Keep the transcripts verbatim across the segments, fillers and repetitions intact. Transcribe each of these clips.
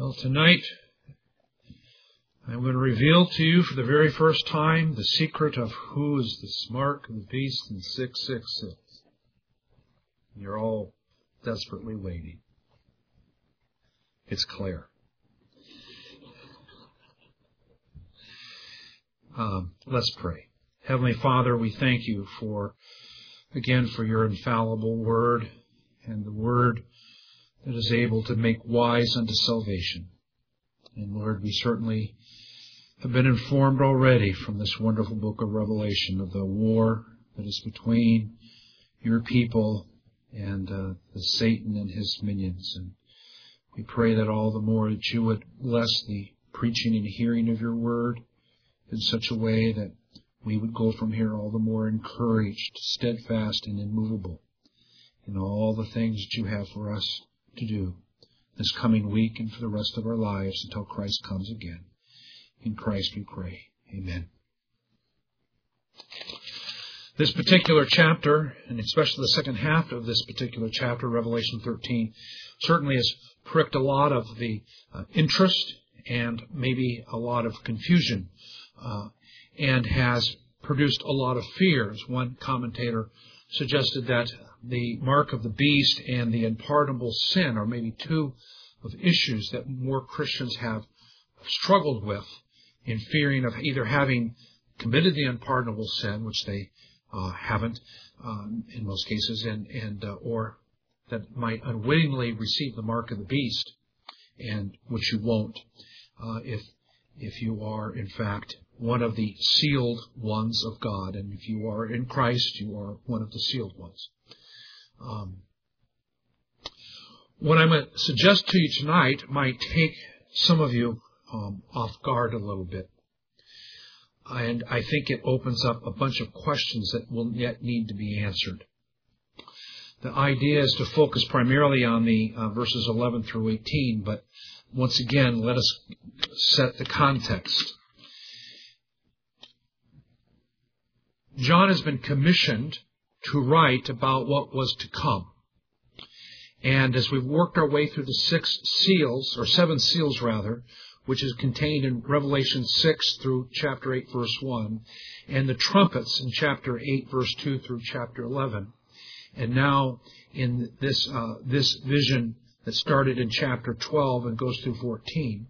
Well, tonight I'm going to reveal to you for the very first time the secret of who is this mark of the beast in six six six. You're all desperately waiting. It's Claire. Um, let's pray. Heavenly Father, we thank you for, again, for your infallible word and the word that is able to make wise unto salvation. And Lord, we certainly have been informed already from this wonderful book of Revelation of the war that is between your people and uh, the Satan and his minions. And we pray that all the more that you would bless the preaching and hearing of your word in such a way that we would go from here all the more encouraged, steadfast, and immovable in all the things that you have for us to do this coming week and for the rest of our lives until Christ comes again. In Christ we pray. Amen. This particular chapter, and especially the second half of this particular chapter, Revelation thirteen, certainly has pricked a lot of the uh, interest and maybe a lot of confusion, uh, and has produced a lot of fears. One commentator suggested that the mark of the beast and the unpardonable sin are maybe two of issues that more Christians have struggled with in fearing of either having committed the unpardonable sin, which they uh, haven't um, in most cases, and, and uh, or that might unwittingly receive the mark of the beast, and which you won't uh, if if you are in fact one of the sealed ones of God, and if you are in Christ, you are one of the sealed ones. Um, what I'm going to suggest to you tonight might take some of you um, off guard a little bit. And I think it opens up a bunch of questions that will yet need to be answered. The idea is to focus primarily on the uh, verses eleven through eighteen, but once again, let us set the context. John has been commissioned to write about what was to come. And as we've worked our way through the six seals, or seven seals rather, which is contained in Revelation six through chapter eight, verse one, and the trumpets in chapter eight, verse two through chapter eleven, and now in this uh, this vision that started in chapter twelve and goes through fourteen,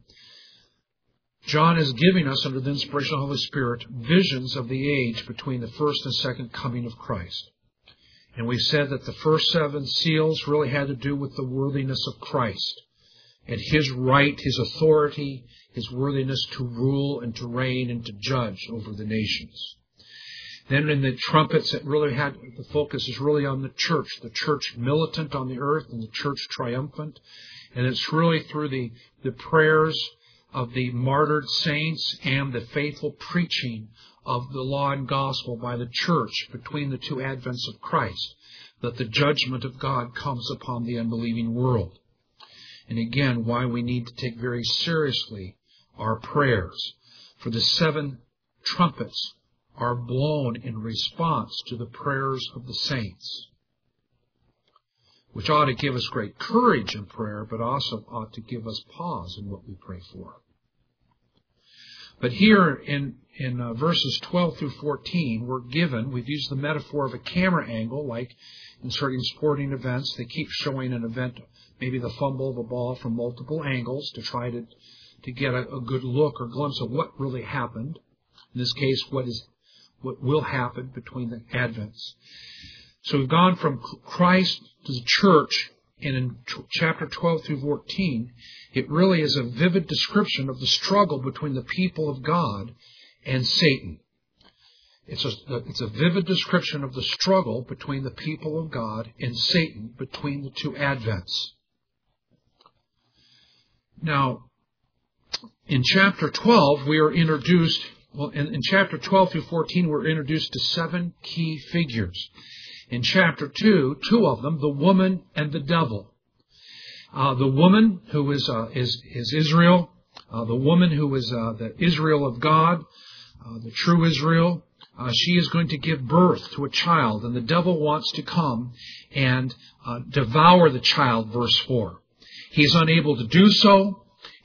John is giving us, under the inspiration of the Holy Spirit, visions of the age between the first and second coming of Christ. And we said that the first seven seals really had to do with the worthiness of Christ and His right, His authority, His worthiness to rule and to reign and to judge over the nations. Then in the trumpets, it really had, the focus is really on the church, the church militant on the earth and the church triumphant. And it's really through the, the prayers of the martyred saints and the faithful preaching of the law and gospel by the church between the two advents of Christ that the judgment of God comes upon the unbelieving world. And again, why we need to take very seriously our prayers. For the seven trumpets are blown in response to the prayers of the saints, which ought to give us great courage in prayer, but also ought to give us pause in what we pray for. But here in, in uh, verses twelve through fourteen, we're given, we've used the metaphor of a camera angle, like in certain sporting events. They keep showing an event, maybe the fumble of a ball from multiple angles to try to, to get a, a good look or glimpse of what really happened. In this case, what is what will happen between the advents. So we've gone from Christ to the church, and in chapter twelve through fourteen, it really is a vivid description of the struggle between the people of God and Satan. It's a, it's a vivid description of the struggle between the people of God and Satan between the two advents. Now, in chapter twelve, we are introduced, well, in, in chapter twelve through fourteen, we're introduced to seven key figures. In chapter two, two of them, the woman and the devil. Uh, the woman who is uh, is, is Israel, uh, the woman who is uh, the Israel of God, uh, the true Israel, uh, she is going to give birth to a child, and the devil wants to come and uh, devour the child, verse four. He is unable to do so,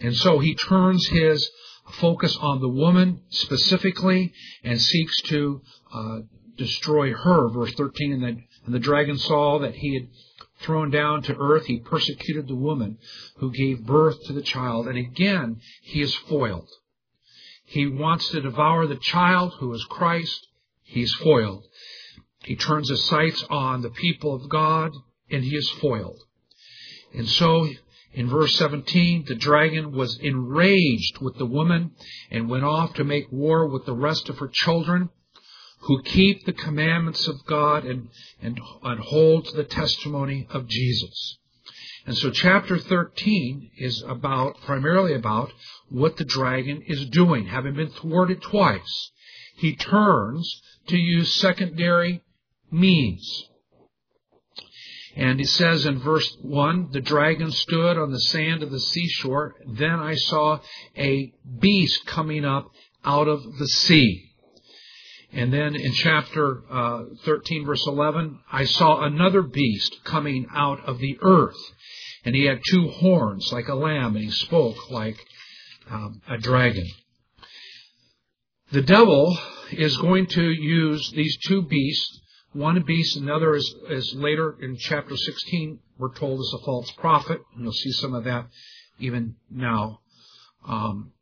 And so he turns his focus on the woman specifically and seeks to uh, destroy her. Verse thirteen, and the, and the dragon saw that he had thrown down to earth, he persecuted the woman who gave birth to the child. And again, he is foiled. He wants to devour the child who is Christ. He's foiled. He turns his sights on the people of God, and he is foiled. And so, in verse seventeen, the dragon was enraged with the woman and went off to make war with the rest of her children who keep the commandments of God and, and, and hold to the testimony of Jesus. And so chapter thirteen is about, primarily about, what the dragon is doing. Having been thwarted twice, he turns to use secondary means. And he says in verse one, the dragon stood on the sand of the seashore. Then I saw a beast coming up out of the sea. And then in chapter uh, thirteen, verse eleven, I saw another beast coming out of the earth. And he had two horns like a lamb, and he spoke like um, a dragon. The devil is going to use these two beasts. One beast, another is, is later in chapter sixteen, we're told is a false prophet. And you'll see some of that even now. Um,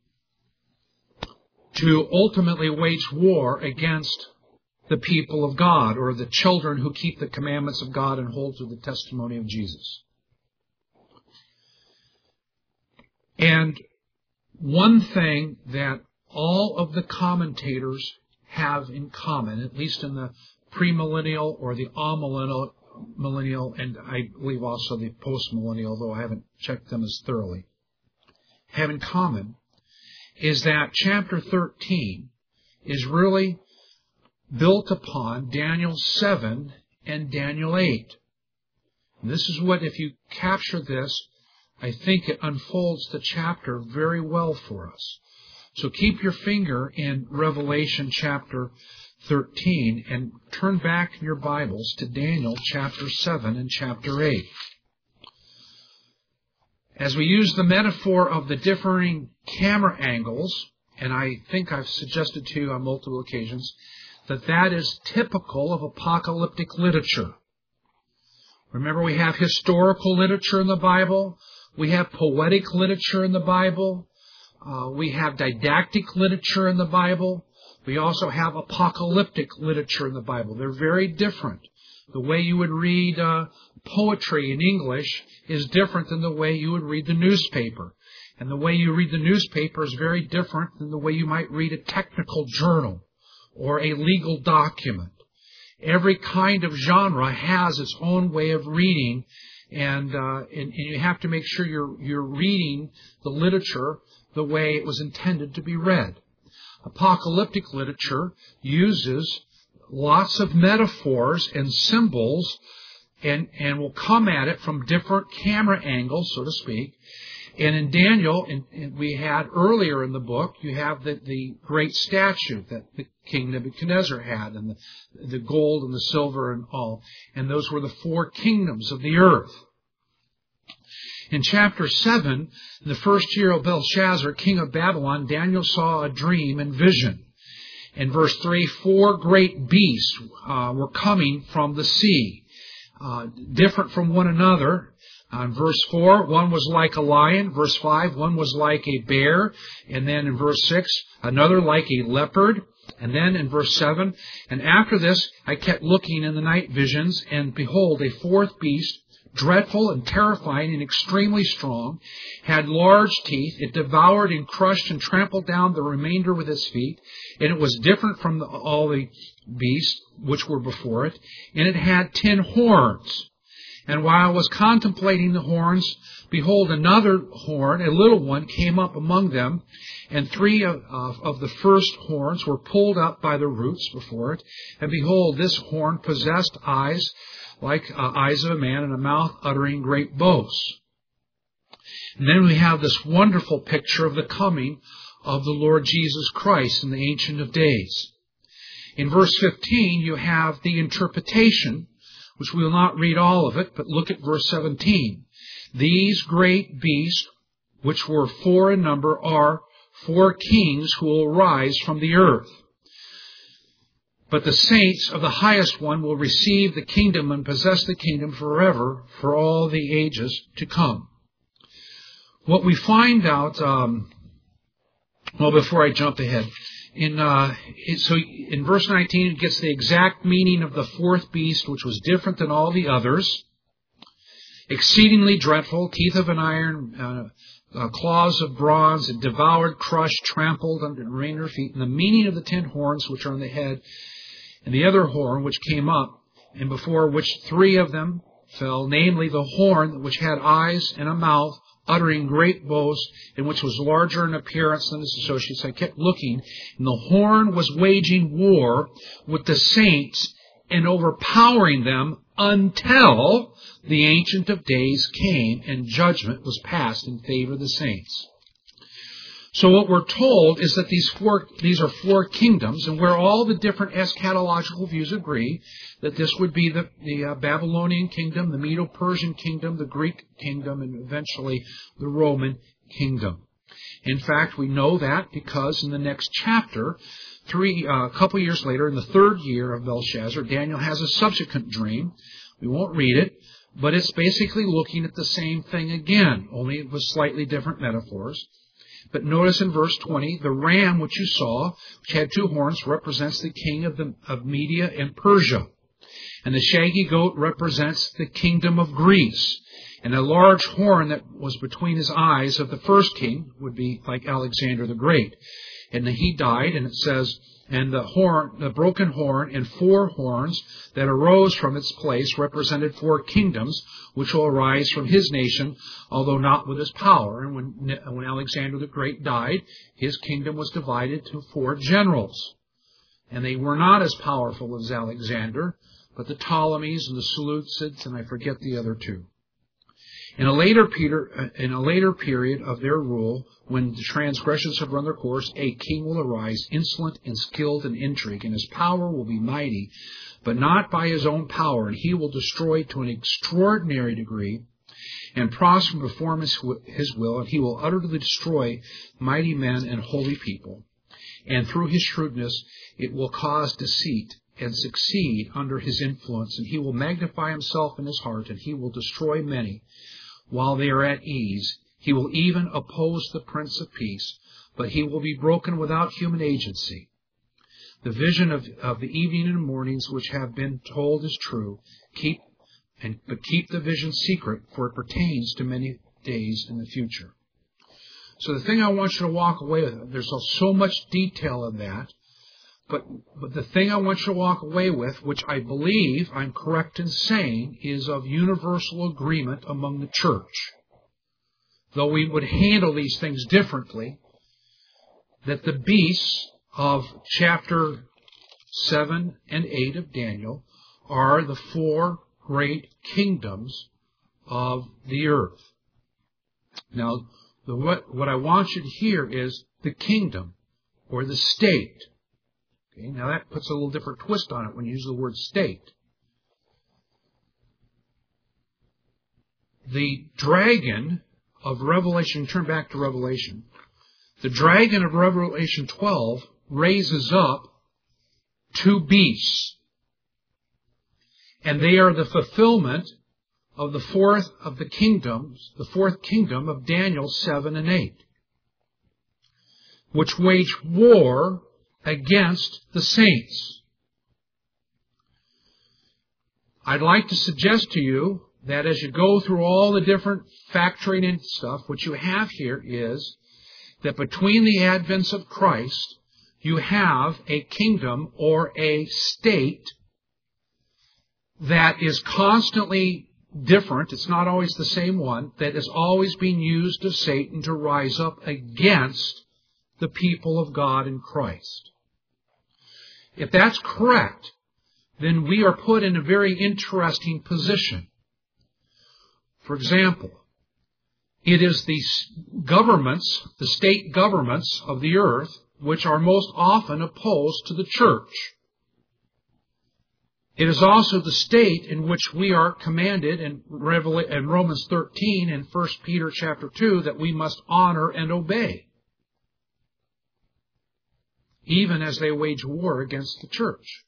to ultimately wage war against the people of God, or the children who keep the commandments of God and hold to the testimony of Jesus. And one thing that all of the commentators have in common, at least in the premillennial or the amillennial, millennial, and I believe also the postmillennial, though I haven't checked them as thoroughly, have in common is that chapter thirteen is really built upon Daniel seven and Daniel eight. And this is what, if you capture this, I think it unfolds the chapter very well for us. So keep your finger in Revelation chapter thirteen and turn back in your Bibles to Daniel chapter seven and chapter eight. As we use the metaphor of the differing camera angles, and I think I've suggested to you on multiple occasions that that is typical of apocalyptic literature. Remember, we have historical literature in the Bible. We have poetic literature in the Bible. Uh, we have didactic literature in the Bible. We also have apocalyptic literature in the Bible. They're very different. The way you would read uh, poetry in English is different than the way you would read the newspaper. And the way you read the newspaper is very different than the way you might read a technical journal or a legal document. Every kind of genre has its own way of reading, and, uh, and, and you have to make sure you're, you're reading the literature the way it was intended to be read. Apocalyptic literature uses lots of metaphors and symbols and, and will come at it from different camera angles, so to speak. And in Daniel, in, in, we had earlier in the book, you have the, the great statue that the King Nebuchadnezzar had, and the, the gold and the silver and all. And those were the four kingdoms of the earth. In chapter seven, the first year of Belshazzar, king of Babylon, Daniel saw a dream and vision. In verse three, four great beasts uh, were coming from the sea, uh, different from one another. Uh, in verse four, one was like a lion. Verse five, one was like a bear. And then in verse six, another like a leopard. And then in verse seven, and after this I kept looking in the night visions, and behold, a fourth beast, dreadful and terrifying and extremely strong, had large teeth. It devoured and crushed and trampled down the remainder with its feet. And it was different from the, all the beasts which were before it. And it had ten horns. And while I was contemplating the horns, behold, another horn, a little one, came up among them. And three of, of, of the first horns were pulled up by the roots before it. And behold, this horn possessed eyes like uh, eyes of a man, and a mouth uttering great boasts. And then we have this wonderful picture of the coming of the Lord Jesus Christ in the Ancient of Days. In verse fifteen, you have the interpretation, which we will not read all of it, but look at verse seventeen. These great beasts which were four in number, are four kings who will rise from the earth. But the saints of the highest one will receive the kingdom and possess the kingdom forever for all the ages to come. What we find out, um, well, before I jump ahead, in uh, it, so in verse nineteen, it gets the exact meaning of the fourth beast, which was different than all the others. Exceedingly dreadful, teeth of an iron, uh, uh, claws of bronze, it devoured, crushed, trampled under their feet. And the meaning of the ten horns which are on the head, and the other horn which came up, and before which three of them fell, namely the horn which had eyes and a mouth, uttering great boast, and which was larger in appearance than its associates. I kept looking, and the horn was waging war with the saints and overpowering them until the Ancient of Days came and judgment was passed in favor of the saints. So what we're told is that these four, these are four kingdoms, and where all the different eschatological views agree that this would be the, the uh, Babylonian kingdom, the Medo-Persian kingdom, the Greek kingdom, and eventually the Roman kingdom. In fact, we know that because in the next chapter, three, uh, a couple years later, in the third year of Belshazzar, Daniel has a subsequent dream. We won't read it, but it's basically looking at the same thing again, only with slightly different metaphors. But notice in verse twenty, the ram which you saw, which had two horns, represents the king of, the, of Media and Persia. And the shaggy goat represents the kingdom of Greece. And a large horn that was between his eyes of the first king would be like Alexander the Great. And he died, and it says, and the horn, the broken horn and four horns that arose from its place represented four kingdoms which will arise from his nation, although not with his power. And when, when Alexander the Great died, his kingdom was divided to four generals. And they were not as powerful as Alexander, but the Ptolemies and the Seleucids, and I forget the other two. In a later Peter, in a later period of their rule, when the transgressions have run their course, a king will arise, insolent and skilled in intrigue, and his power will be mighty, but not by his own power, and he will destroy to an extraordinary degree, and prosper and perform his, his will, and he will utterly destroy mighty men and holy people. And through his shrewdness it will cause deceit and succeed under his influence, and he will magnify himself in his heart, and he will destroy many while they are at ease. He will even oppose the Prince of Peace, but he will be broken without human agency. The vision of, of the evening and mornings which have been told is true. Keep and but keep the vision secret, for it pertains to many days in the future. So the thing I want you to walk away with, there's so much detail in that, but, but the thing I want you to walk away with, which I believe I'm correct in saying, is of universal agreement among the church. Though we would handle these things differently, that the beasts of chapter seven and eight of Daniel are the four great kingdoms of the earth. Now, the, what, what I want you to hear is the kingdom or the state. Okay, now that puts a little different twist on it when you use the word state. The dragon of Revelation, turn back to Revelation. The dragon of Revelation twelve raises up two beasts. And they are the fulfillment of the fourth of the kingdoms, the fourth kingdom of Daniel seven and eight, which wage war against the saints. I'd like to suggest to you that as you go through all the different factoring in stuff, what you have here is that between the advents of Christ, you have a kingdom or a state that is constantly different. It's not always the same one, that is always being used of Satan to rise up against the people of God in Christ. If that's correct, then we are put in a very interesting position. For example, it is the governments, the state governments of the earth, which are most often opposed to the church. It is also the state in which we are commanded in, Revela- in Romans thirteen and First Peter chapter two that we must honor and obey, even as they wage war against the church.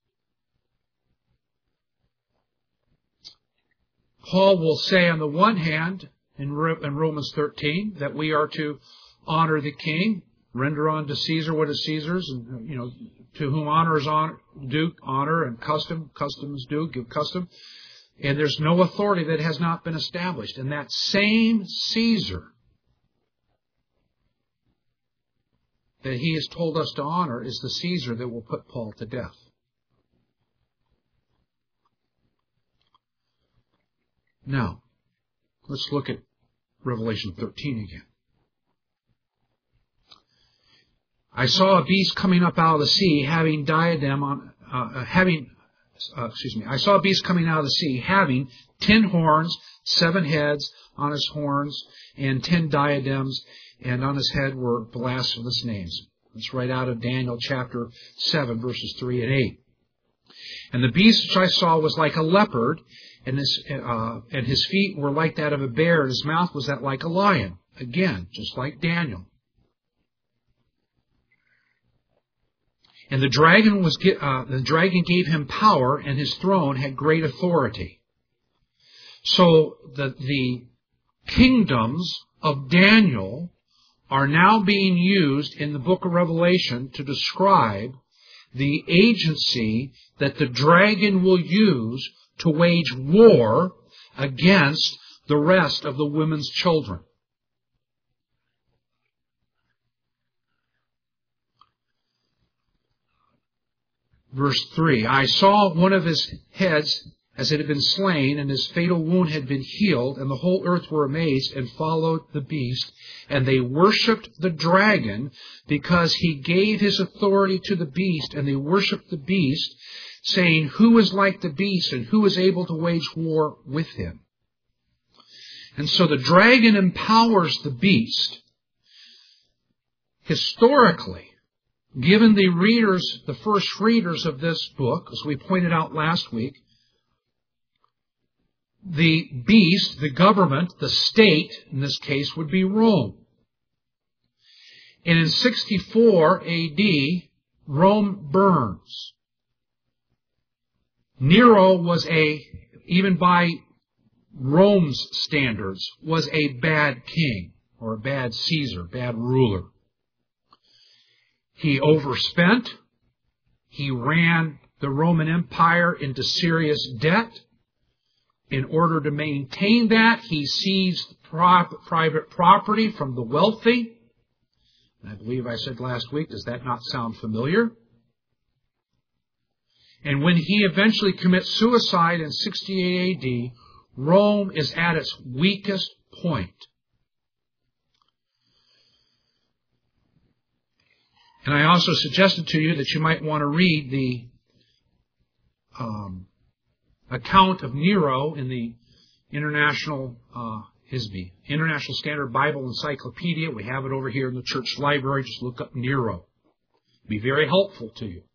Paul will say on the one hand in, in Romans thirteen that we are to honor the king, render unto Caesar what is Caesar's, and you know, to whom honor is honor, due honor, and custom, custom is due, give custom. And there's no authority that has not been established. And that same Caesar that he has told us to honor is the Caesar that will put Paul to death. Now, let's look at Revelation thirteen again. I saw a beast coming up out of the sea, having diadem on, uh, having, uh, excuse me, I saw a beast coming out of the sea, having ten horns, seven heads on his horns, and ten diadems, and on his head were blasphemous names. That's right out of Daniel chapter seven, verses three and eight. And the beast which I saw was like a leopard, and his, uh, and his feet were like that of a bear, and his mouth was that like a lion. Again, just like Daniel. And the dragon was uh, the dragon gave him power, and his throne had great authority. So the the kingdoms of Daniel are now being used in the book of Revelation to describe the agency that the dragon will use to wage war against the rest of the women's children. Verse three, I saw one of his heads as it had been slain, and his fatal wound had been healed, and the whole earth were amazed and followed the beast. And they worshipped the dragon because he gave his authority to the beast, and they worshipped the beast, saying, who is like the beast, and who is able to wage war with him? And so the dragon empowers the beast. Historically, given the readers, the first readers of this book, as we pointed out last week, the beast, the government, the state, in this case, would be Rome. And in sixty-four A D, Rome burns. Nero was a, even by Rome's standards, was a bad king, or a bad Caesar, bad ruler. He overspent. He ran the Roman Empire into serious debt. In order to maintain that, he seized private property from the wealthy. And I believe I said last week, does that not sound familiar? And when he eventually commits suicide in sixty-eight A D, Rome is at its weakest point. And I also suggested to you that you might want to read the um, account of Nero in the International uh, I S B I, International Standard Bible Encyclopedia. We have it over here in the church library. Just look up Nero. It'll be very helpful to you.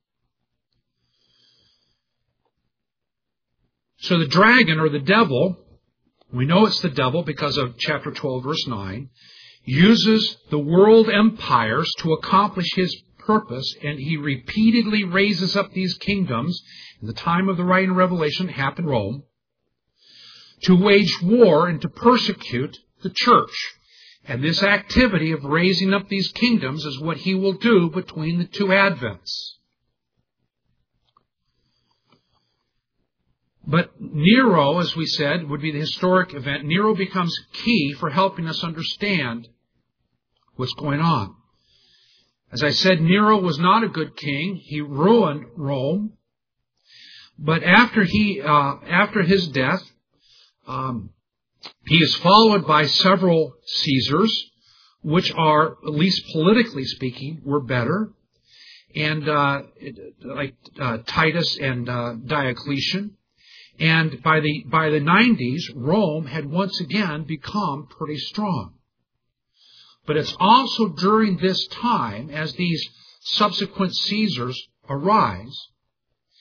So the dragon, or the devil, we know it's the devil because of chapter twelve, verse nine, uses the world empires to accomplish his purpose, and he repeatedly raises up these kingdoms. In the time of the writing of Revelation, it happened in Rome, to wage war and to persecute the church. And this activity of raising up these kingdoms is what he will do between the two advents. But Nero, as we said, would be the historic event. Nero becomes key for helping us understand what's going on. As I said, Nero was not a good king. He ruined Rome. But after he, uh, after his death, um, he is followed by several Caesars, which are, at least politically speaking, were better, and uh, like uh, Titus and uh, Diocletian. And by the by the nineties, Rome had once again become pretty strong. But it's also during this time, as these subsequent Caesars arise,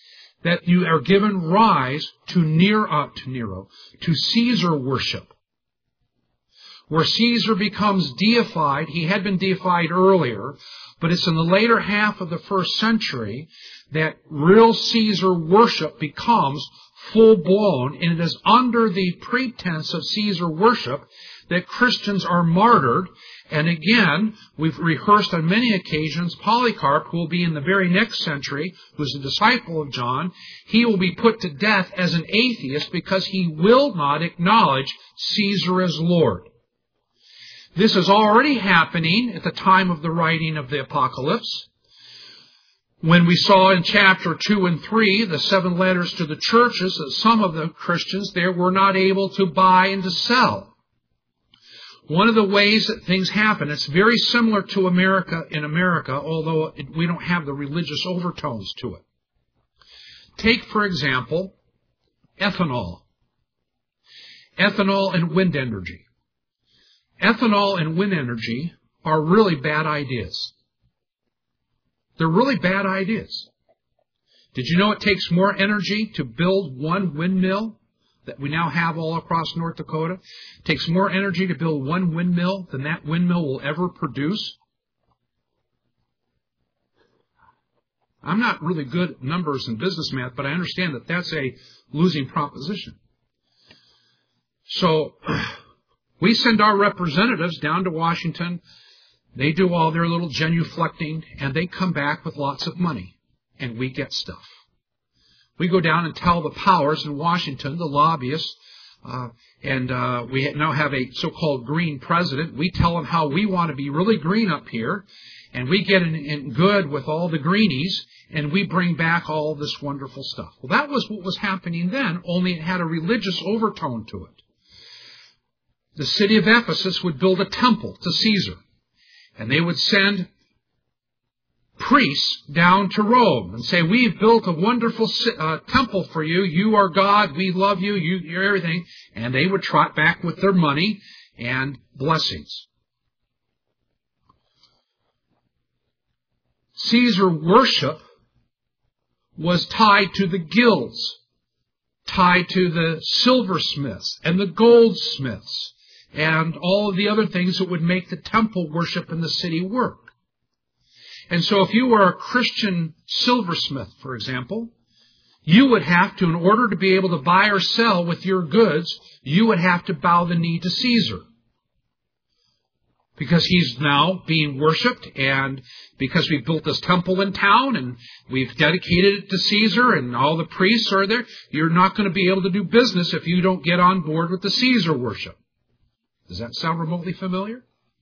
that you are given rise to Nero, uh, to Nero, to Caesar worship, where Caesar becomes deified. He had been deified earlier, but it's in the later half of the first century that real Caesar worship becomes full-blown, and it is under the pretense of Caesar worship that Christians are martyred. And again, we've rehearsed on many occasions, Polycarp, who will be in the very next century, who's a disciple of John, he will be put to death as an atheist because he will not acknowledge Caesar as Lord. This is already happening at the time of the writing of the Apocalypse. When we saw in chapter two and three, the seven letters to the churches, that some of the Christians there were not able to buy and to sell. One of the ways that things happen, it's very similar to America in America, although it, we don't have the religious overtones to it. Take, for example, ethanol. Ethanol and wind energy. Ethanol and wind energy are really bad ideas. They're really bad ideas. Did you know it takes more energy to build one windmill that we now have all across North Dakota? It takes more energy to build one windmill than that windmill will ever produce. I'm not really good at numbers and business math, but I understand that that's a losing proposition. So we send our representatives down to Washington. They do all their little genuflecting, and they come back with lots of money, and we get stuff. We go down and tell the powers in Washington, the lobbyists, uh, and uh, we now have a so-called green president. We tell them how we want to be really green up here, and we get in, in good with all the greenies, and we bring back all this wonderful stuff. Well, that was what was happening then, only it had a religious overtone to it. The city of Ephesus would build a temple to Caesar. And they would send priests down to Rome and say, we've built a wonderful uh, temple for you. You are God. We love you. you. You're everything. And they would trot back with their money and blessings. Caesar worship was tied to the guilds, tied to the silversmiths and the goldsmiths, and all of the other things that would make the temple worship in the city work. And so if you were a Christian silversmith, for example, you would have to, in order to be able to buy or sell with your goods, you would have to bow the knee to Caesar. Because he's now being worshipped, and because we built this temple in town, and we've dedicated it to Caesar, and all the priests are there, you're not going to be able to do business if you don't get on board with the Caesar worship. Does that sound remotely familiar?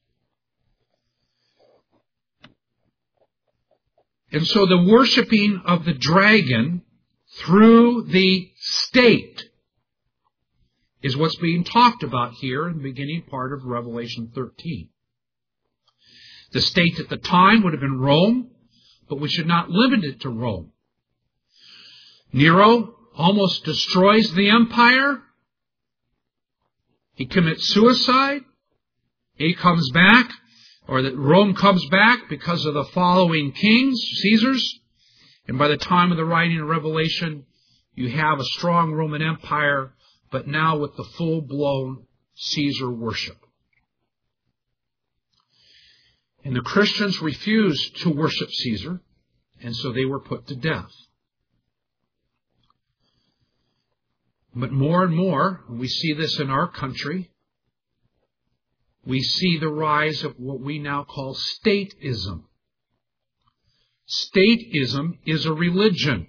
And so the worshiping of the dragon through the state is what's being talked about here in the beginning part of Revelation thirteen. The state at the time would have been Rome, but we should not limit it to Rome. Nero almost destroys the empire. He commits suicide. He comes back, or that Rome comes back because of the following kings, Caesars. And by the time of the writing of Revelation, you have a strong Roman Empire, but now with the full-blown Caesar worship. And the Christians refused to worship Caesar, and so they were put to death. But more and more, we see this in our country, we see the rise of what we now call stateism. Stateism is a religion.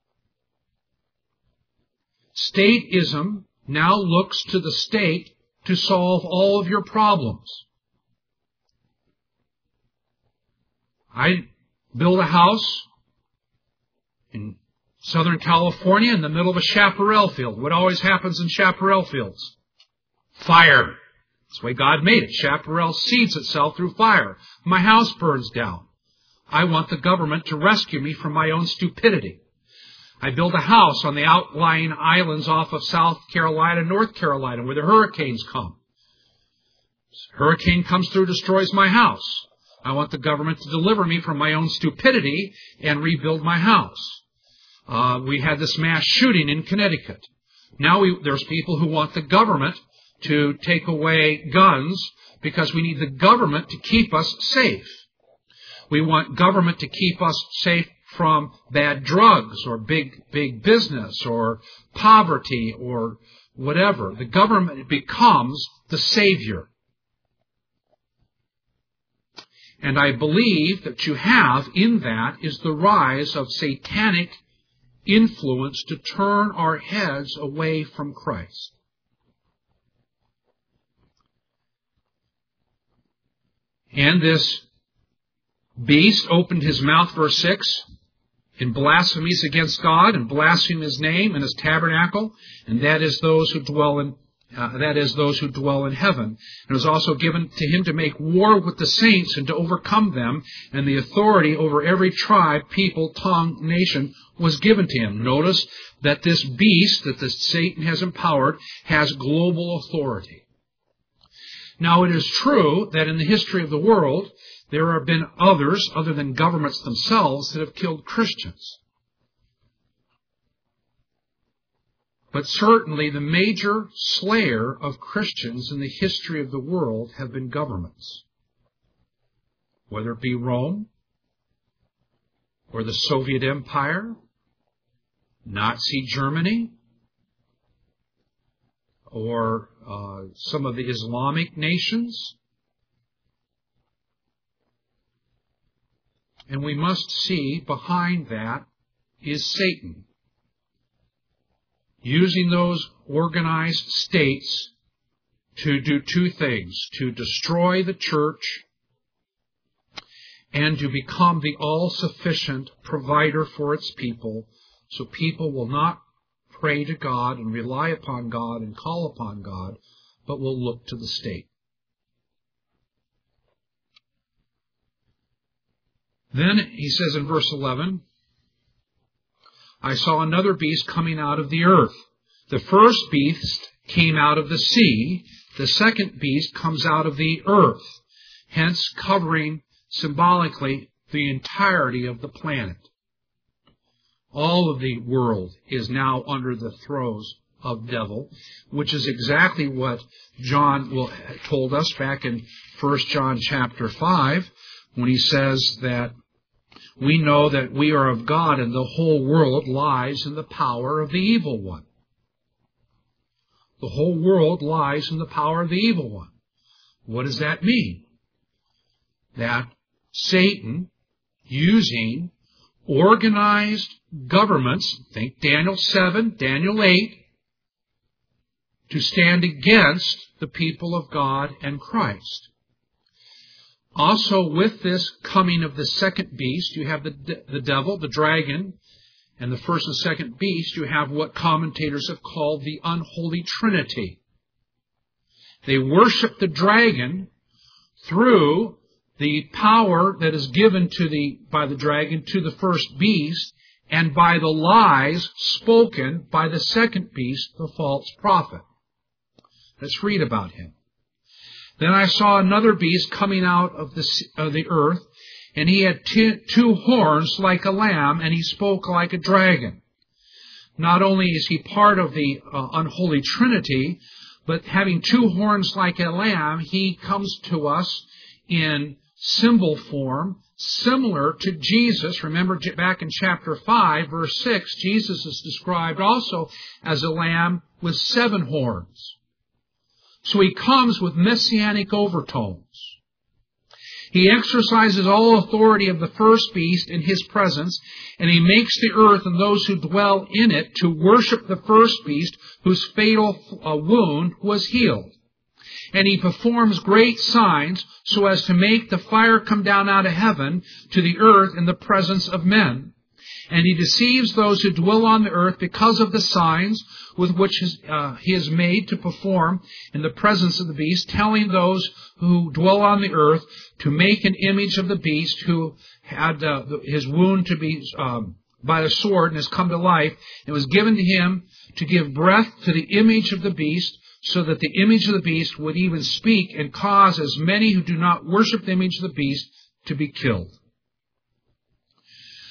Stateism now looks to the state to solve all of your problems. I build a house in Southern California in the middle of a chaparral field. What always happens in chaparral fields? Fire. That's the way God made it. Chaparral seeds itself through fire. My house burns down. I want the government to rescue me from my own stupidity. I build a house on the outlying islands off of South Carolina, North Carolina, where the hurricanes come. Hurricane comes through, destroys my house. I want the government to deliver me from my own stupidity and rebuild my house. Uh, we had this mass shooting in Connecticut. Now we, there's people who want the government to take away guns because we need the government to keep us safe. We want government to keep us safe from bad drugs or big, big business or poverty or whatever. The government becomes the savior. And I believe that you have in that is the rise of satanic influence to turn our heads away from Christ. And this beast opened his mouth, verse six, in blasphemies against God, and blasphemed his name and his tabernacle, and that is those who dwell in uh, that is those who dwell in heaven. It was also given to him to make war with the saints and to overcome them, and the authority over every tribe, people, tongue, nation was given to him. Notice that this beast that this Satan has empowered has global authority. Now, it is true that in the history of the world, there have been others, other than governments themselves, that have killed Christians. But certainly the major slayer of Christians in the history of the world have been governments. Whether it be Rome, or the Soviet Empire, Nazi Germany, or uh, some of the Islamic nations. And we must see behind that is Satan, using those organized states to do two things: to destroy the church and to become the all-sufficient provider for its people, so people will not pray to God and rely upon God and call upon God, but will look to the state. Then he says in verse eleven, I saw another beast coming out of the earth. The first beast came out of the sea. The second beast comes out of the earth, hence covering symbolically the entirety of the planet. All of the world is now under the throes of devil, which is exactly what John will, told us back in First John chapter five, when he says that we know that we are of God and the whole world lies in the power of the evil one. The whole world lies in the power of the evil one. What does that mean? That Satan, using organized governments, think Daniel seven, Daniel eight, to stand against the people of God and Christ. Also, with this coming of the second beast, you have the, the devil, the dragon, and the first and second beast, you have what commentators have called the unholy trinity. They worship the dragon through the power that is given to the by the dragon to the first beast, and by the lies spoken by the second beast, the false prophet. Let's read about him. Then I saw another beast coming out of the, of the earth, and he had t- two horns like a lamb, and he spoke like a dragon. Not only is he part of the uh, unholy trinity, but having two horns like a lamb, he comes to us in symbol form, similar to Jesus. Remember back in chapter five, verse six, Jesus is described also as a lamb with seven horns. So he comes with messianic overtones. He exercises all authority of the first beast in his presence, and he makes the earth and those who dwell in it to worship the first beast, whose fatal uh, wound was healed. And he performs great signs so as to make the fire come down out of heaven to the earth in the presence of men. And he deceives those who dwell on the earth because of the signs with which his, uh, he is made to perform in the presence of the beast, telling those who dwell on the earth to make an image of the beast who had uh, his wound to be um, by the sword and has come to life. It was given to him to give breath to the image of the beast, so that the image of the beast would even speak and cause as many who do not worship the image of the beast to be killed.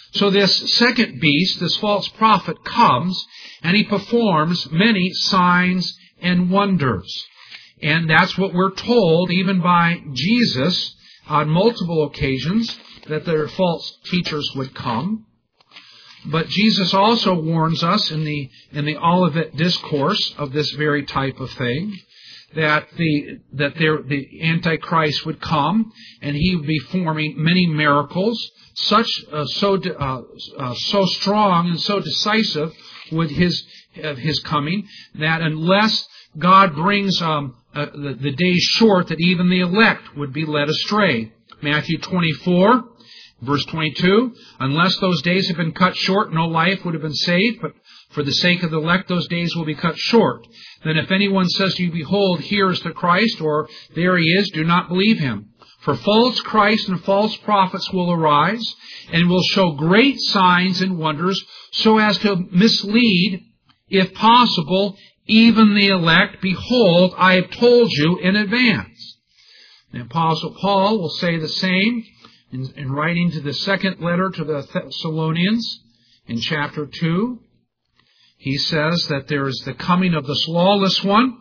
So this second beast, this false prophet, comes and he performs many signs and wonders. And that's what we're told even by Jesus on multiple occasions, that their false teachers would come. But Jesus also warns us in the in the Olivet Discourse of this very type of thing, that the that there the Antichrist would come and he would be performing many miracles, such uh, so uh, uh, so strong and so decisive with his uh, his coming, that unless God brings um, uh, the, the days short, that even the elect would be led astray. Matthew twenty-four. Verse twenty-two, unless those days have been cut short, no life would have been saved, but for the sake of the elect, those days will be cut short. Then if anyone says to you, behold, here is the Christ, or there he is, do not believe him. For false Christs and false prophets will arise, and will show great signs and wonders, so as to mislead, if possible, even the elect. Behold, I have told you in advance. The Apostle Paul will say the same In, in writing to the second letter to the Thessalonians, in chapter two, he says that there is the coming of this lawless one,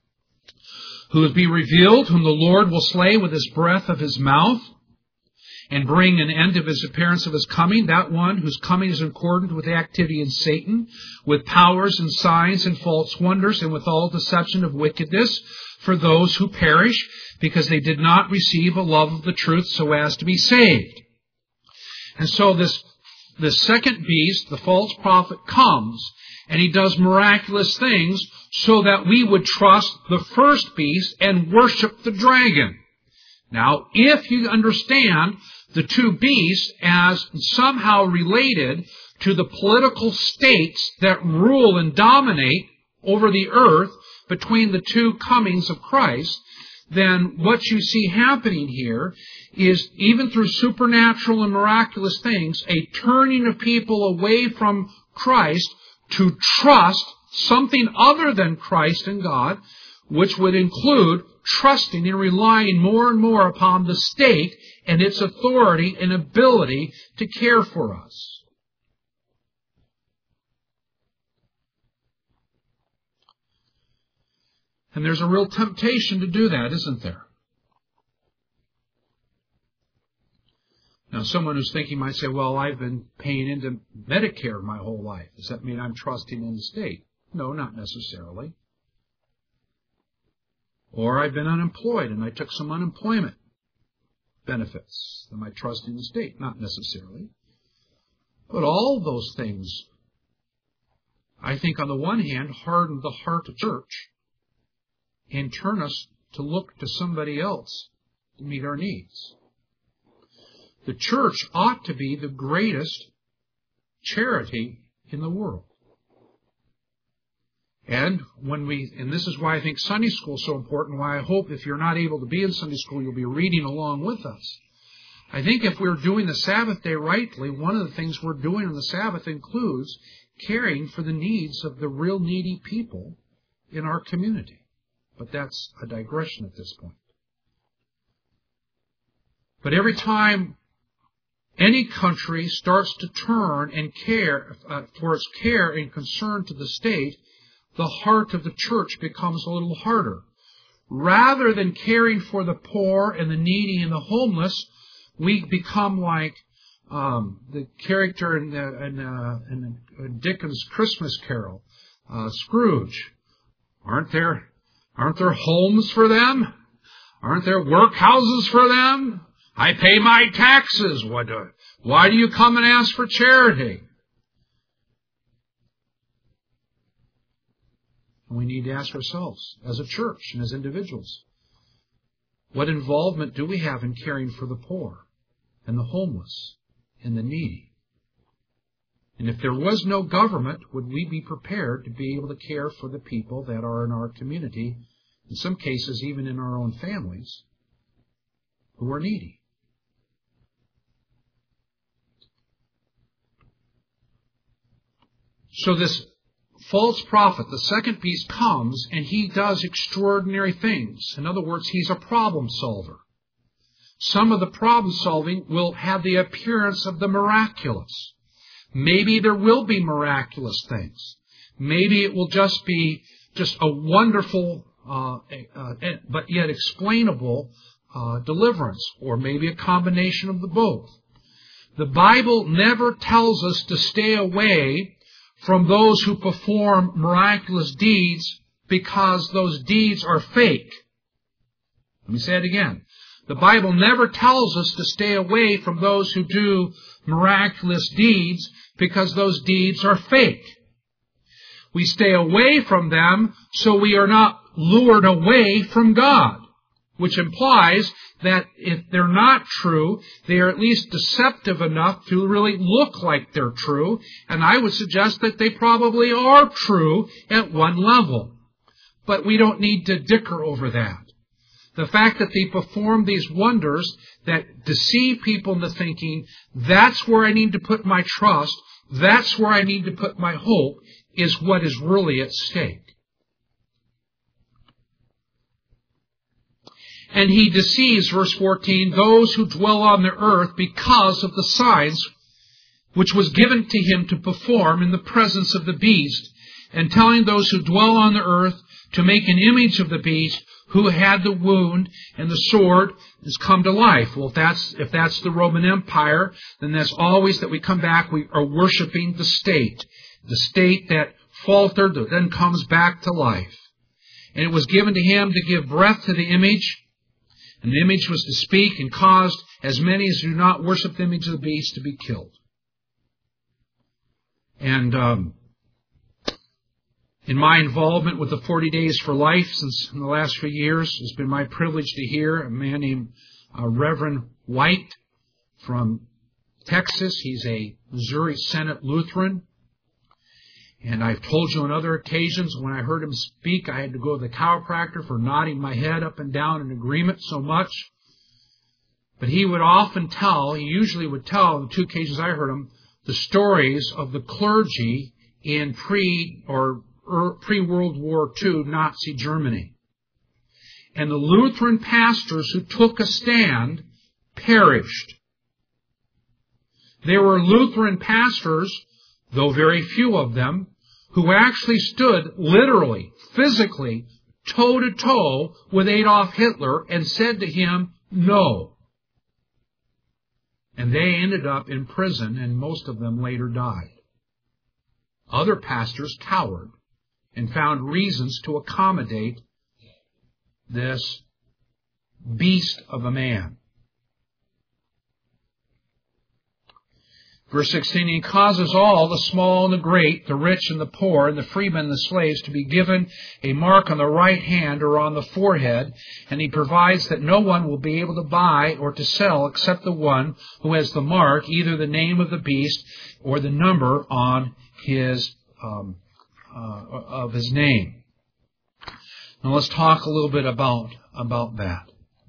who will be revealed, whom the Lord will slay with his breath of his mouth, and bring an end of his appearance of his coming, that one whose coming is in accordance with the activity in Satan, with powers and signs and false wonders, and with all deception of wickedness, for those who perish, because they did not receive a love of the truth so as to be saved. And so this, this second beast, the false prophet, comes, and he does miraculous things so that we would trust the first beast and worship the dragon. Now, if you understand the two beasts as somehow related to the political states that rule and dominate over the earth between the two comings of Christ, then what you see happening here is, even through supernatural and miraculous things, a turning of people away from Christ to trust something other than Christ and God, which would include trusting and relying more and more upon the state and its authority and ability to care for us. And there's a real temptation to do that, isn't there? Now, someone who's thinking might say, well, I've been paying into Medicare my whole life. Does that mean I'm trusting in the state? No, not necessarily. Or I've been unemployed and I took some unemployment benefits. Am I trusting the state? Not necessarily. But all those things, I think, on the one hand, harden the heart of church and turn us to look to somebody else to meet our needs. The church ought to be the greatest charity in the world. And when we, and this is why I think Sunday school is so important, why I hope if you're not able to be in Sunday school, you'll be reading along with us. I think if we're doing the Sabbath day rightly, one of the things we're doing on the Sabbath includes caring for the needs of the real needy people in our community. But that's a digression at this point. But every time any country starts to turn and care uh, for its care and concern to the state, the heart of the church becomes a little harder. Rather than caring for the poor and the needy and the homeless, we become like um, the character in, the, in, uh, in Dickens' Christmas Carol, uh, Scrooge. Aren't there, aren't there homes for them? Aren't there workhouses for them? I pay my taxes. Why do, why do you come and ask for charity? And we need to ask ourselves, as a church and as individuals, what involvement do we have in caring for the poor and the homeless and the needy? And if there was no government, would we be prepared to be able to care for the people that are in our community, in some cases even in our own families, who are needy? So this false prophet, the second beast, comes and he does extraordinary things. In other words, he's a problem solver. Some of the problem solving will have the appearance of the miraculous. Maybe there will be miraculous things. Maybe it will just be just a wonderful, uh, uh, but yet explainable uh, deliverance, or maybe a combination of the both. The Bible never tells us to stay away from those who perform miraculous deeds because those deeds are fake. Let me say it again. The Bible never tells us to stay away from those who do miraculous deeds because those deeds are fake. We stay away from them so we are not lured away from God, which implies that if they're not true, they are at least deceptive enough to really look like they're true, and I would suggest that they probably are true at one level. But we don't need to dicker over that. The fact that they perform these wonders that deceive people into thinking, that's where I need to put my trust, that's where I need to put my hope, is what is really at stake. And he deceives, verse fourteen, those who dwell on the earth because of the signs which was given to him to perform in the presence of the beast, and telling those who dwell on the earth to make an image of the beast who had the wound and the sword has come to life. Well, if that's, if that's the Roman Empire, then that's always that we come back, we are worshiping the state. The state that faltered, that then comes back to life. And it was given to him to give breath to the image. And the image was to speak and caused as many as do not worship the image of the beast to be killed. And um, in my involvement with the forty Days for Life since in the last few years, it's been my privilege to hear a man named uh, Reverend White from Texas. He's a Missouri Senate Lutheran. And I've told you on other occasions, when I heard him speak, I had to go to the chiropractor for nodding my head up and down in agreement so much. But he would often tell, he usually would tell, on the two occasions I heard him, the stories of the clergy in pre or pre-World War Two Nazi Germany. And the Lutheran pastors who took a stand perished. There were Lutheran pastors, though very few of them, who actually stood literally, physically, toe-to-toe with Adolf Hitler and said to him, no. And they ended up in prison, and most of them later died. Other pastors cowered and found reasons to accommodate this beast of a man. Verse sixteen, he causes all, the small and the great, the rich and the poor, and the freemen and the slaves, to be given a mark on the right hand or on the forehead, and he provides that no one will be able to buy or to sell except the one who has the mark, either the name of the beast or the number on his um, uh, of his name. Now let's talk a little bit about about that.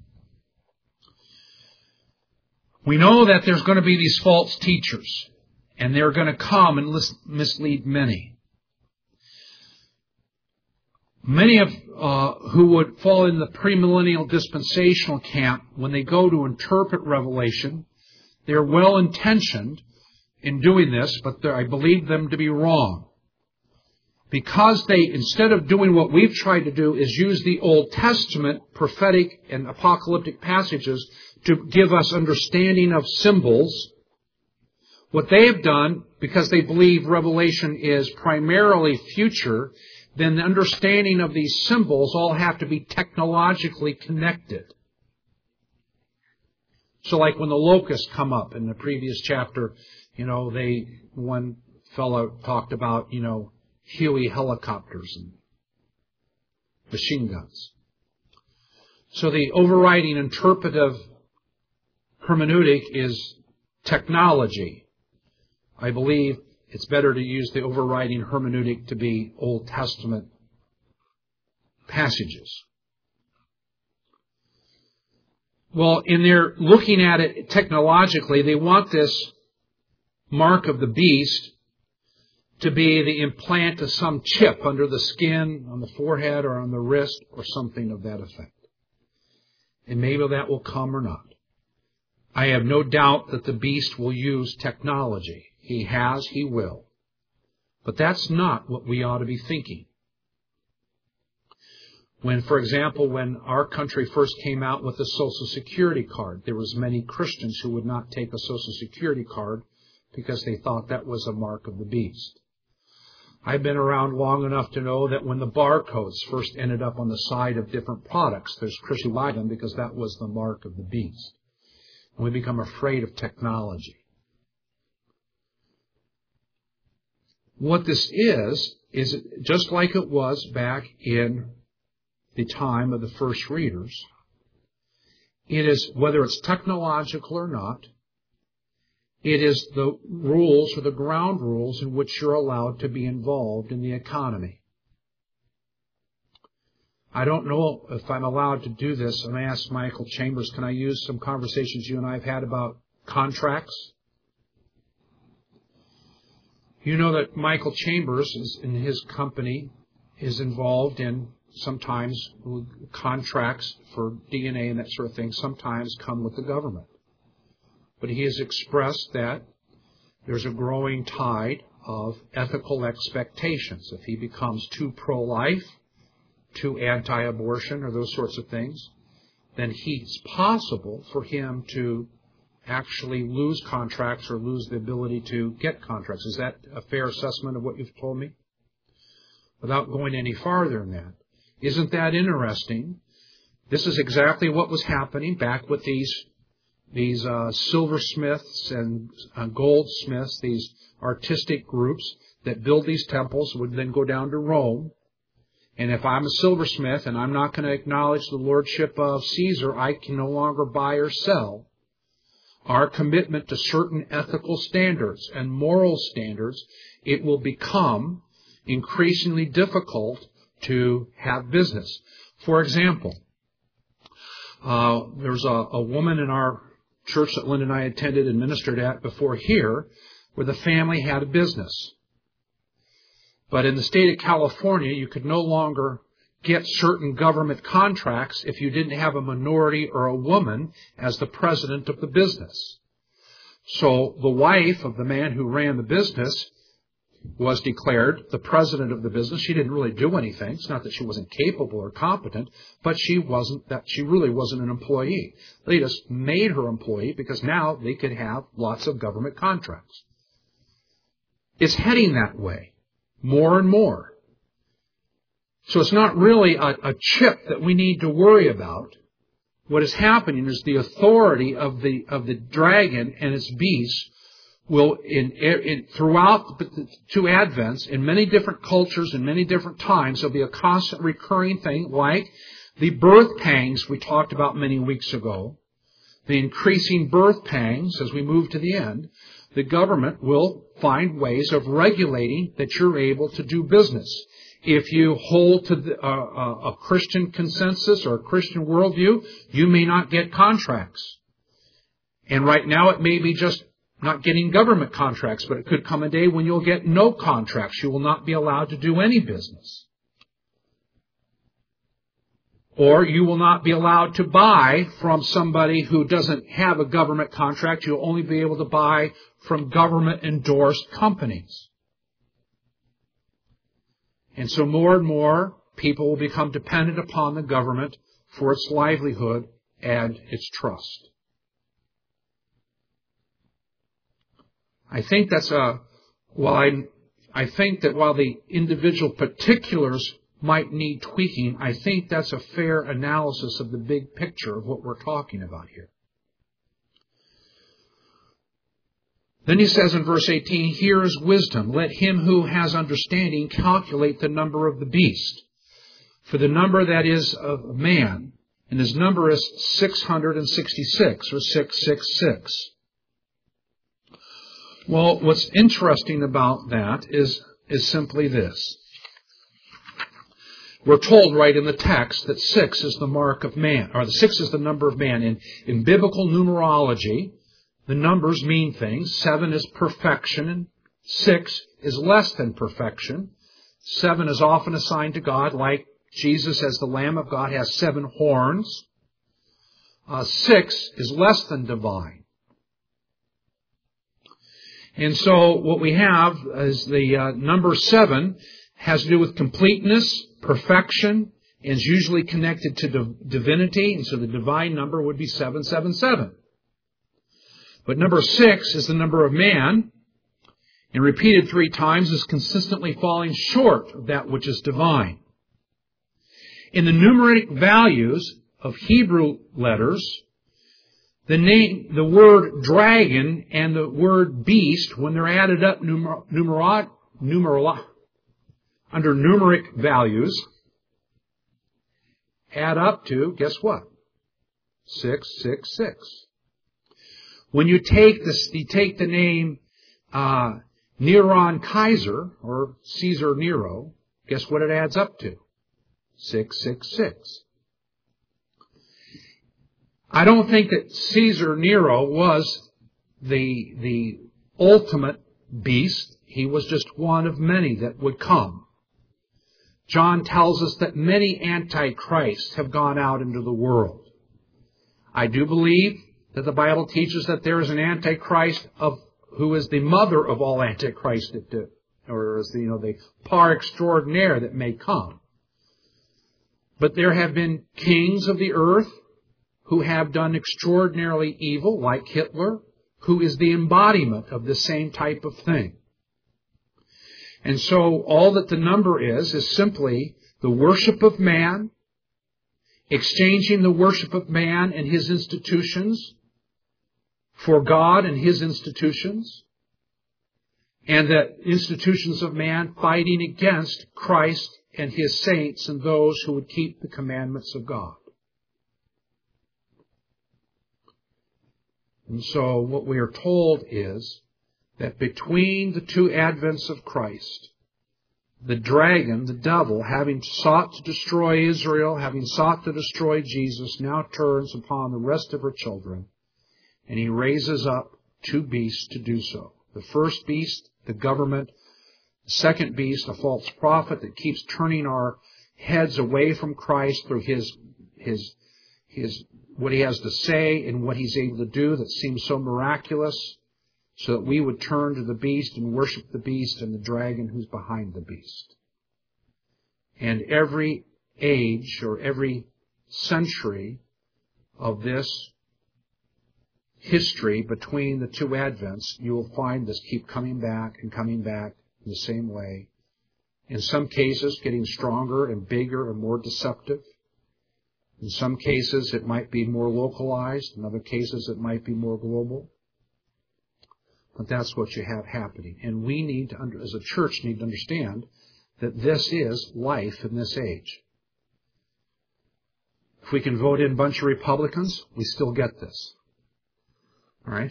We know that there's going to be these false teachers, and they're going to come and mislead many. Many of uh, who would fall in the premillennial dispensational camp, when they go to interpret Revelation, they're well-intentioned in doing this, but I believe them to be wrong. Because they, instead of doing what we've tried to do, is use the Old Testament prophetic and apocalyptic passages to give us understanding of symbols. What they have done, because they believe Revelation is primarily future, then the understanding of these symbols all have to be technologically connected. So like when the locusts come up in the previous chapter, you know, they, one fellow talked about, you know, Huey helicopters and machine guns. So the overriding interpretive hermeneutic is technology. I believe it's better to use the overriding hermeneutic to be Old Testament passages. Well, in their looking at it technologically, they want this mark of the beast to be the implant of some chip under the skin, on the forehead, or on the wrist, or something of that effect. And maybe that will come or not. I have no doubt that the beast will use technology. He has, He will. But that's not what we ought to be thinking. When, for example, when our country first came out with the Social Security card, there was many Christians who would not take a Social Security card because they thought that was a mark of the beast. I've been around long enough to know that when the barcodes first ended up on the side of different products, there's Christians who buy them because that was the mark of the beast. And we become afraid of technology. What this is, is just like it was back in the time of the first readers. It is, whether it's technological or not, it is the rules or the ground rules in which you're allowed to be involved in the economy. I don't know if I'm allowed to do this. I'm going to ask Michael Chambers, can I use some conversations you and I have had about contracts? You know that Michael Chambers is, in his company is involved in sometimes contracts for D N A and that sort of thing sometimes come with the government. But he has expressed that there's a growing tide of ethical expectations. If he becomes too pro-life, too anti-abortion, or those sorts of things, then it's possible for him to actually lose contracts or lose the ability to get contracts. Is that a fair assessment of what you've told me? Without going any farther than that. Isn't that interesting? This is exactly what was happening back with these these uh, silversmiths and uh, goldsmiths, these artistic groups that build these temples would then go down to Rome. And if I'm a silversmith and I'm not going to acknowledge the lordship of Caesar, I can no longer buy or sell. Our commitment to certain ethical standards and moral standards, it will become increasingly difficult to have business. For example, uh, there's a, a woman in our church that Linda and I attended and ministered at before here, where the family had a business. But in the state of California, you could no longer get certain government contracts if you didn't have a minority or a woman as the president of the business. So the wife of the man who ran the business was declared the president of the business. She didn't really do anything. It's not that she wasn't capable or competent, but she wasn't that she really wasn't an employee. They just made her employee because now they could have lots of government contracts. It's heading that way, more and more. So it's not really a, a chip that we need to worry about. What is happening is the authority of the of the dragon and its beast will, in, in throughout the two Advents, in many different cultures and many different times, there'll be a constant recurring thing like the birth pangs we talked about many weeks ago, the increasing birth pangs as we move to the end. The government will find ways of regulating that you're able to do business. If you hold to the, uh, a Christian consensus or a Christian worldview, you may not get contracts. And right now it may be just not getting government contracts, but it could come a day when you'll get no contracts. You will not be allowed to do any business. Or you will not be allowed to buy from somebody who doesn't have a government contract. You'll only be able to buy from government-endorsed companies. And so more and more people will become dependent upon the government for its livelihood and its trust. I think that's a, while I, I think that while the individual particulars might need tweaking, I think that's a fair analysis of the big picture of what we're talking about here. Then he says in verse eighteen, here is wisdom. Let him who has understanding calculate the number of the beast. For the number that is of man, and his number is six hundred sixty-six, or six six six. Well, what's interesting about that is, is simply this. We're told right in the text that six is the mark of man, or the six is the number of man. In, in biblical numerology, the numbers mean things. Seven is perfection, and six is less than perfection. Seven is often assigned to God, like Jesus as the Lamb of God has seven horns. Uh, six is less than divine. And so what we have is the uh, number seven has to do with completeness, perfection, and is usually connected to div- divinity, and so the divine number would be seven seven seven. But number six is the number of man, and repeated three times is consistently falling short of that which is divine. In the numeric values of Hebrew letters, the name, the word dragon and the word beast, when they're added up numer, numerot, numerolo, under numeric values, add up to, guess what? six six six. When you take this, you take the name uh, Neron Kaiser, or Caesar Nero, guess what it adds up to? six six six. I don't think that Caesar Nero was the, the ultimate beast. He was just one of many that would come. John tells us that many antichrists have gone out into the world. I do believe that the Bible teaches that there is an antichrist of who is the mother of all antichrists that do, or is the, you know, the par extraordinaire that may come. But there have been kings of the earth who have done extraordinarily evil, like Hitler, who is the embodiment of the same type of thing. And so all that the number is, is simply the worship of man, exchanging the worship of man and his institutions for God and his institutions, and the institutions of man fighting against Christ and his saints and those who would keep the commandments of God. And so what we are told is that between the two advents of Christ, the dragon, the devil, having sought to destroy Israel, having sought to destroy Jesus, now turns upon the rest of her children, and he raises up two beasts to do so. The first beast, the government. The second beast, a false prophet that keeps turning our heads away from Christ through his, his, his, what he has to say and what he's able to do that seems so miraculous, so that we would turn to the beast and worship the beast and the dragon who's behind the beast. And every age or every century of this history between the two advents, you will find this keep coming back and coming back in the same way. In some cases, getting stronger and bigger and more deceptive. In some cases, it might be more localized. In other cases, it might be more global. But that's what you have happening. And we need to, as a church, need to understand that this is life in this age. If we can vote in a bunch of Republicans, we still get this. All right?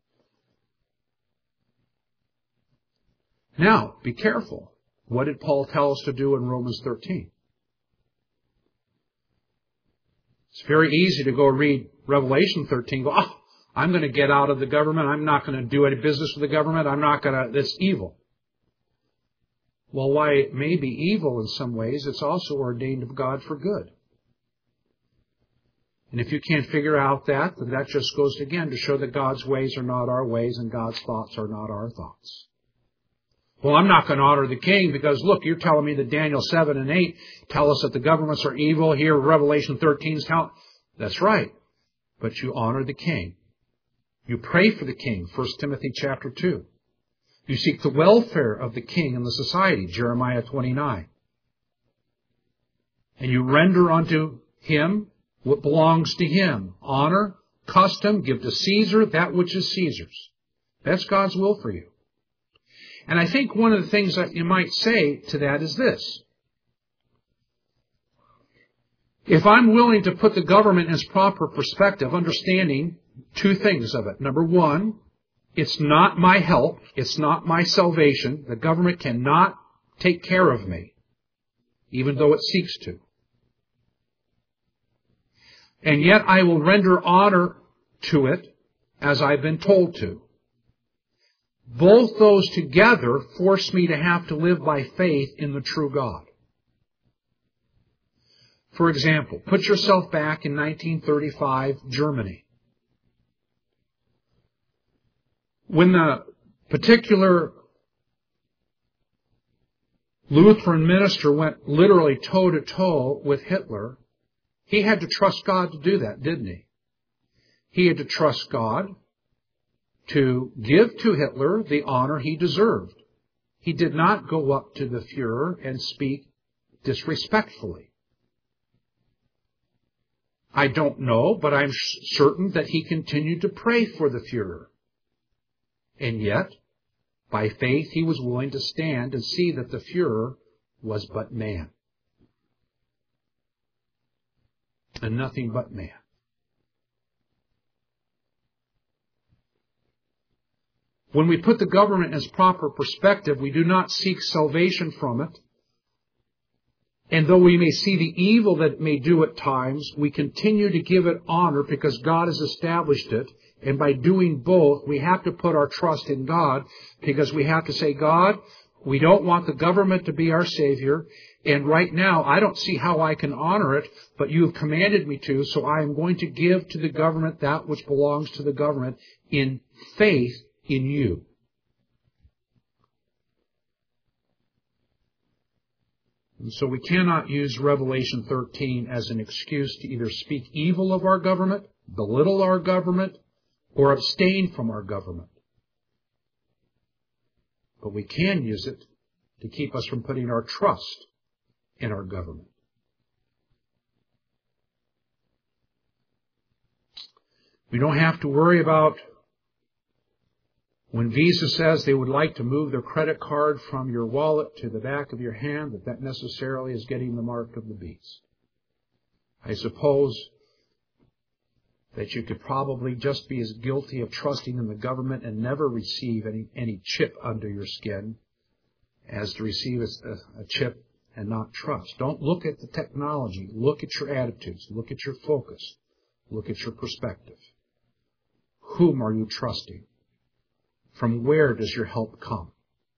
Now, be careful. What did Paul tell us to do in Romans thirteen? It's very easy to go read Revelation thirteen, go, oh, I'm going to get out of the government. I'm not going to do any business with the government. I'm not going to, it's evil. Well, why it may be evil in some ways, it's also ordained of God for good. And if you can't figure out that, then that just goes again to show that God's ways are not our ways and God's thoughts are not our thoughts. Well, I'm not going to honor the king because, look, you're telling me that Daniel seven and eight tell us that the governments are evil. Here, Revelation thirteen is telling. That's right. But you honor the king. You pray for the king, First Timothy chapter two. You seek the welfare of the king and the society, Jeremiah twenty-nine. And you render unto him what belongs to him. Honor, custom, give to Caesar that which is Caesar's. That's God's will for you. And I think one of the things that you might say to that is this. If I'm willing to put the government in its proper perspective, understanding two things of it. Number one, it's not my help. It's not my salvation. The government cannot take care of me, even though it seeks to. And yet I will render honor to it as I've been told to. Both those together force me to have to live by faith in the true God. For example, put yourself back in nineteen thirty-five, Germany. When the particular Lutheran minister went literally toe-to-toe with Hitler, he had to trust God to do that, didn't he? He had to trust God to give to Hitler the honor he deserved. He did not go up to the Fuhrer and speak disrespectfully. I don't know, but I'm certain that he continued to pray for the Fuhrer. And yet, by faith, he was willing to stand and see that the Fuhrer was but man. And nothing but man. When we put the government in its proper perspective, we do not seek salvation from it. And though we may see the evil that it may do at times, we continue to give it honor because God has established it. And by doing both, we have to put our trust in God because we have to say, God, we don't want the government to be our Savior. And right now, I don't see how I can honor it, but you have commanded me to, so I am going to give to the government that which belongs to the government in faith in you. And so we cannot use Revelation thirteen as an excuse to either speak evil of our government, belittle our government, or abstain from our government. But we can use it to keep us from putting our trust in our government. We don't have to worry about when Visa says they would like to move their credit card from your wallet to the back of your hand, that that necessarily is getting the mark of the beast. I suppose that you could probably just be as guilty of trusting in the government and never receive any, any chip under your skin as to receive a, a chip and not trust. Don't look at the technology. Look at your attitudes. Look at your focus. Look at your perspective. Whom are you trusting? From where does your help come?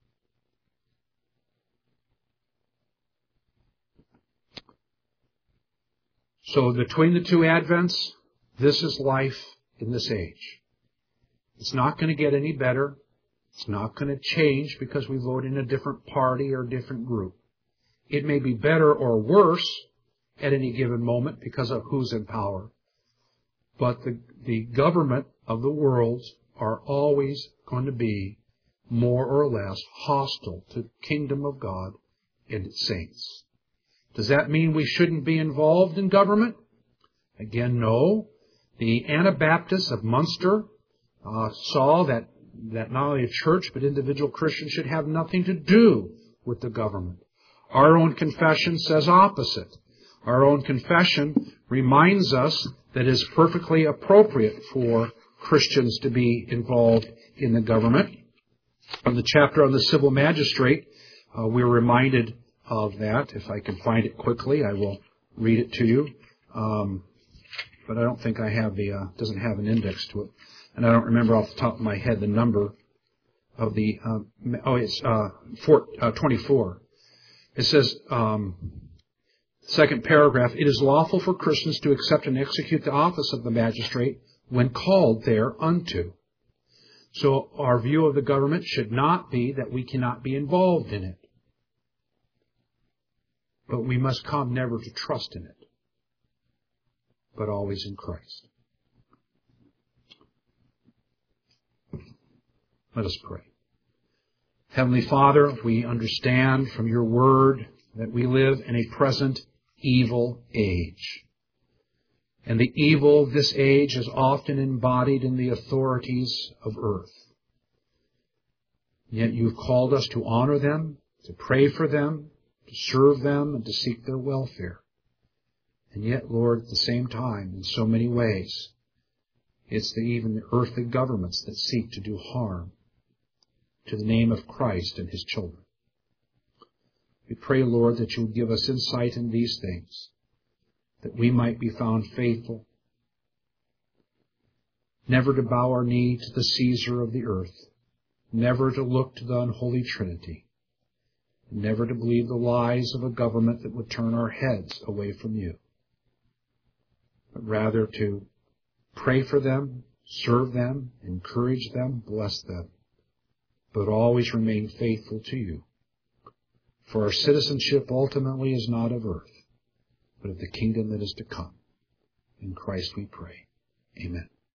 So between the two Advents, this is life in this age. It's not going to get any better. It's not going to change because we vote in a different party or a different group. It may be better or worse at any given moment because of who's in power. But the, the government of the world are always going to be more or less hostile to the kingdom of God and its saints. Does that mean we shouldn't be involved in government? Again, no. The Anabaptists of Munster uh, saw that, that not only a church but individual Christians should have nothing to do with the government. Our own confession says opposite. Our own confession reminds us that it is perfectly appropriate for Christians to be involved in the government. On the chapter on the civil magistrate, uh, we're reminded of that. If I can find it quickly, I will read it to you. Um, but I don't think I have the, uh, doesn't have an index to it. And I don't remember off the top of my head the number of the, uh, oh, it's uh, four, uh, twenty-four. It says, um, second paragraph, it is lawful for Christians to accept and execute the office of the magistrate when called thereunto. So our view of the government should not be that we cannot be involved in it. But we must come never to trust in it, but always in Christ. Let us pray. Heavenly Father, we understand from your word that we live in a present evil age. And the evil of this age is often embodied in the authorities of earth. Yet you've called us to honor them, to pray for them, to serve them, and to seek their welfare. And yet, Lord, at the same time, in so many ways, it's the, even the earthly governments that seek to do harm to the name of Christ and His children. We pray, Lord, that you would give us insight in these things, that we might be found faithful, never to bow our knee to the Caesar of the earth, never to look to the unholy Trinity, never to believe the lies of a government that would turn our heads away from you, but rather to pray for them, serve them, encourage them, bless them, but always remain faithful to you. For our citizenship ultimately is not of earth, but of the kingdom that is to come. In Christ we pray. Amen.